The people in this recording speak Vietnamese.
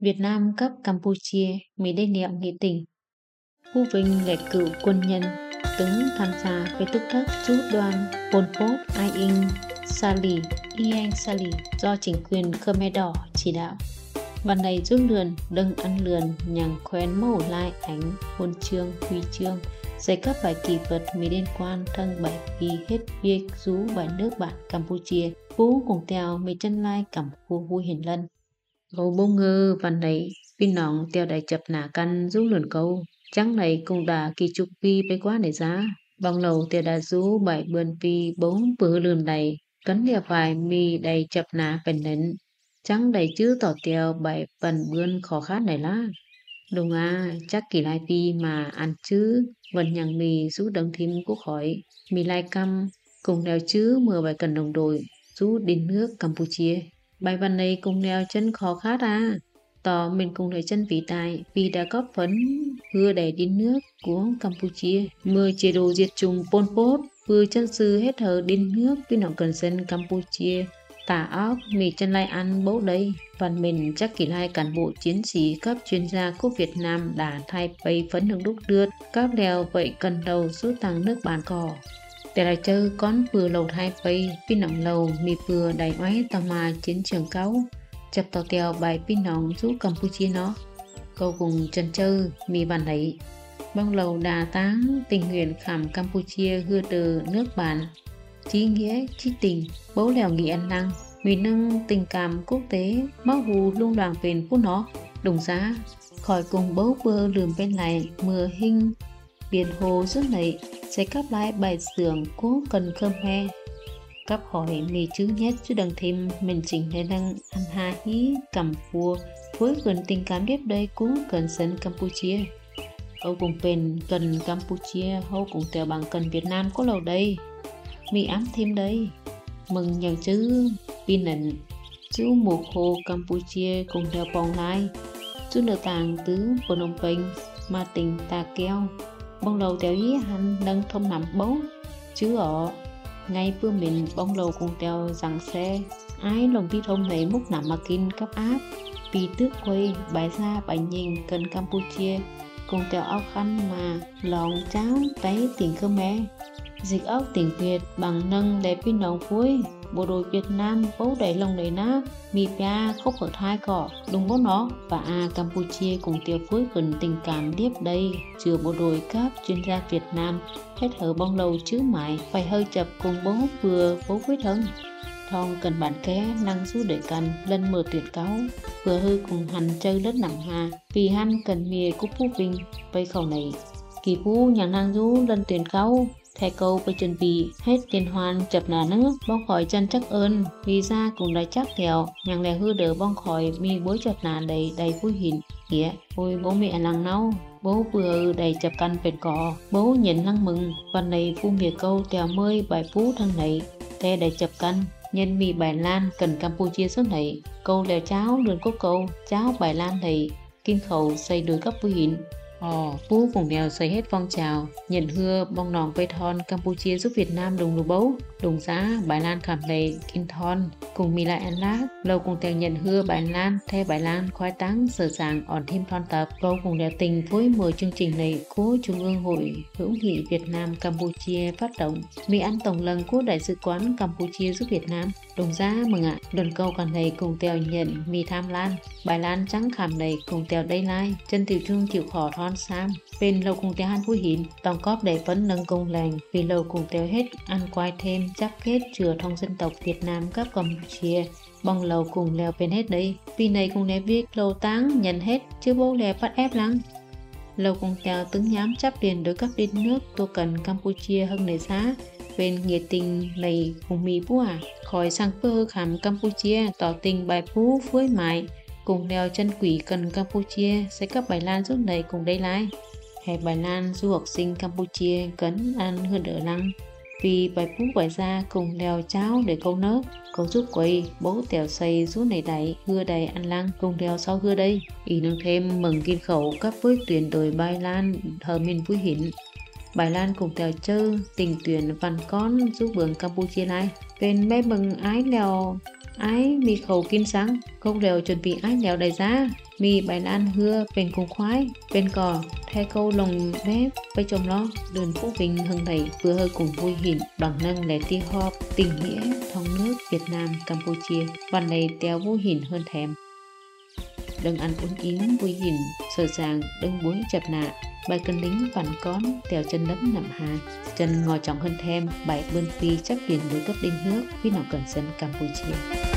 Việt Nam cấp Campuchia Mỹ đê niệm nghĩa tình. Phú Vinh ngày cựu quân nhân tướng tham gia với tức thất rút đoàn Pol Pot Ai In Sali Ieng Sali do chính quyền Khmer Đỏ chỉ đạo.วันnày rút lườn đừng ăn lườn nhằm khoen mẫu lại ánh huân chương huy chương giấy cấp bài kỳ vật Mỹ liên quan thân bảy vì hết việc rú bài nước bạn Campuchia Phú cùng tèo Mỹ chân lai cảm khu vui hiển lân. Gấu bông ngưวันnày pin nòng tèo đầy chập nả căn rú lườn câu trắng này cùng đà kỳ trục vi bê quá để giá bằng lầu tèo đà rú bảy bươn vi bốn bữa lườn đầy cấn địa vài mi đầy chập nả bền nến trắng đầy chứ tỏ tèo bảy phần bươn khó khát này lá đúng chắc kỳ lai pi mà ăn chứ vẫn nhằng mì rú đấng thím cũng khỏi mì lai căm cùng đèo chứ mưa bài cần đồng đội rú đến nước Campuchia bài văn này cùng đèo chân khó khát tỏ mình cùng đèo chân vĩ tài vì đã góp phấn vừa đẩy đến nước của Campuchia mưa chế độ diệt chủng Pol Pot vừa chân sư hết hờ đến nước vì nó cần dân Campuchia tả óc mì chân lai ăn bố đây phần mình chắc kỳ lai cán bộ chiến sĩ cấp chuyên gia quốc Việt Nam đã thay bày phấn được đúc đưa các đèo vậy cần đầu rút tăng nước bán cỏ để lại chơi con vừa lầu hai phay pin nòng lầu mì vừa đầy oái tàu mà chiến trường cáo chập tàu tèo bài pin nòng giúp Campuchia nó câu cùng chân chơi mì bàn đấy băng lầu đà táng tình nguyện khảm Campuchia hưa từ nước bản chí nghĩa chí tình bố lèo nghị ăn năng vì nâng tình cảm quốc tế máu hù lung đoàn bền của nó đồng giá khỏi cùng bố bơ lườm bên này mưa hinh biển hồ rất nảy sẽ cấp lại bài xưởng cố cần khơm he cấp hỏi mì chứ nhét chứ đừng thêm mình chỉnh để đang ăn hà hí cầm phua với gần tình cảm đẹp đây cũng cần dân Campuchia Âu cùng bền cần Campuchia hâu cùng tèo bằng cần Việt Nam có lầu đây mì ám thêm đây mừng nhận chứ pin nền chú mùa khô Campuchia cùng theo bóng lai chú nợ tàng tứ Phnom Penh mà tình ta keo bông lầu tèo ý hành nâng thông nằm bấu chứ ở ngay phương mình bông lầu cùng tèo rằng xe ai lòng đi thông này múc nằm mà kinh cấp áp vì tước quay bài ra bài nhìn cần Campuchia cùng tèo áo khăn mà lòng cháo tay tiếng Khmer dịch ốc tiếng Việt bằng nâng để pin đồng cuối bộ đội Việt Nam bố đẩy lòng đầy nát mì pia khóc ở thai cỏ đúng bố nó và Campuchia cùng tiêu phối gần tình cảm điếp đây chừa bộ đội cấp chuyên gia Việt Nam hết hở bong lầu chứ mãi phải hơi chập cùng bố vừa bố quyết thân thong cần bản ké năng rút để cần lần mở tuyển cáo vừa hư cùng hành chơi đất nặng hà vì hắn cần mìa của Phú Vinh vây khẩu này kỳ phú nhà năng rú lần tuyển cáo thầy câu phải chuẩn bị hết tiền hoàn chập nà nước bong khỏi chân chắc ơn vì ra cùng đã chắc theo nhàng lè hư đỡ bong khỏi mi bối chập nà đầy vui hình nghĩa ôi bố mẹ lăng nấu bố vừa đầy chập căn vẹt cỏ bố nhìn lăng mừngวันnày phu mìa câu tèo mơi bài phú thằng này te đầy chập căn nhân mì bài lan cần Campuchia số này câu lèo cháo lươn cốt câu cháo bài lan này kim khẩu xây đôi cấp vui hình Phú cùng đèo xây hết phong trào nhận hưa bong nòng vây thon Campuchia giúp Việt Nam đồng lù bấu đồng giá bài lan khảm lệ kinh thon cùng mì lại ăn lát lâu cùng tèo nhận hưa bài lan theo bài lan khoai táng sở sàng ỏn thêm thon tập câu cùng đèo tình với 10 chương trình này của Trung ương Hội hữu nghị Việt Nam Campuchia phát động mì ăn tổng lần của Đại sứ quán Campuchia giúp Việt Nam đồng giá mừng lần câu còn này cùng tèo nhận mì tham lan bài lan trắng khảm này cùng tèo đây lai chân tiểu trương chịu khó thon sam bên lâu cùng tèo han vui hiến tổng cóp để phấn nâng công lành vì lâu cùng tèo hết ăn quay thêm chắc kết chừa thông dân tộc Việt Nam các Campuchia bong lầu cùng leo bên hết đây vì này cùng leo việc lâu táng nhận hết chứ bố leo bắt ép lắm lâu cùng tèo tướng nhám chấp liền đối các đến nước tôi cần Campuchia hơn này giá bên nghĩa tình này cùng mì phú khỏi sang phơ khám Campuchia tỏ tình bài phú với mãi cùng đeo chân quỷ cần Campuchia sẽ cấp bài lan giúp này cùng đây lái hay bài lan du học sinh Campuchia cấn ăn hơn đỡ lăng vì bài phú bài ra cùng đeo cháo để câu nớt câu giúp quầy bố tèo xây rút này đẩy hưa đầy ăn lăng cùng đeo sau hưa đây ý nâng thêm mừng kim khẩu cấp với tuyển đổi bài lan hờ mình vui hiển bài lan cùng tèo chơ tình tuyển văn con giúp bường Campuchia này bên bé mừng ái lèo ái mì khẩu kim sáng công đều chuẩn bị ái lèo đầy giá mì bài lan hưa bên cùng khoái bên cò theo câu lồng bếp với chồng lo đường Phú Vinh hưng thầy vừa hơi cùng vui hình bằng nâng lẻ ti họp tình nghĩa thống nước Việt Nam Campuchiaวันnày téo vui hình hơn thèm đừng ăn uống yếm vui hình sợ sàng đừng bối chập nạ bài cân lính vằn con téo chân đấm nằm hà chân ngồi trọng hơn thèm bài bươn phi chắc liền đối cấp đinh nước với nào cần dân Campuchia